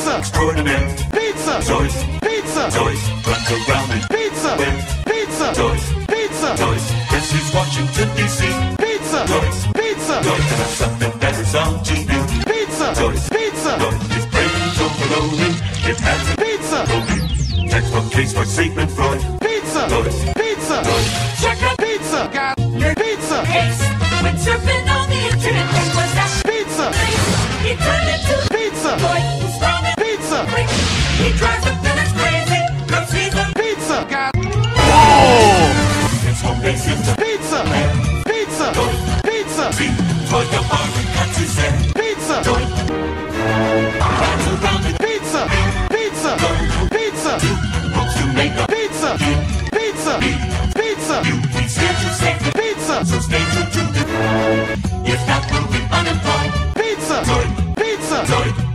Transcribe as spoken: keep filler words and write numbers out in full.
Pizza. Extraordinary. Pizza. Joyce. Pizza. Joyce. Runs around and Pizza. wins. Pizza. Joyce. Pizza. Joyce. Guess who's Washington, D C? Pizza. Joyce. Pizza. Joyce. And that's something that is on T V. Pizza. Joyce. Pizza. Joyce. His brain's overloaded. It has a Pizza. loaded. Textbook case for Sigmund Freud. Pizza. Joyce. Pizza. Joyce. Check out Pizza. Got your pizza. case. When surfing on the internet, what was that Pizza. place? He turned into Pizza. boy who's strong and Pizza. quick. He drives the village crazy. Cause he's a Pizza. Got It's home base in the pizza. Pizza. Pizza. beat. Toy the bar and cuts his head. Pizza. Joyce. Runs around and Pizza. Pizza. Pizza. books to make up. Pizza. Pizza. Pizza. He's here to save the Pizza. so stay true to the. If not, we'll be unemployed. Pizza. Joy. Pizza. Joy.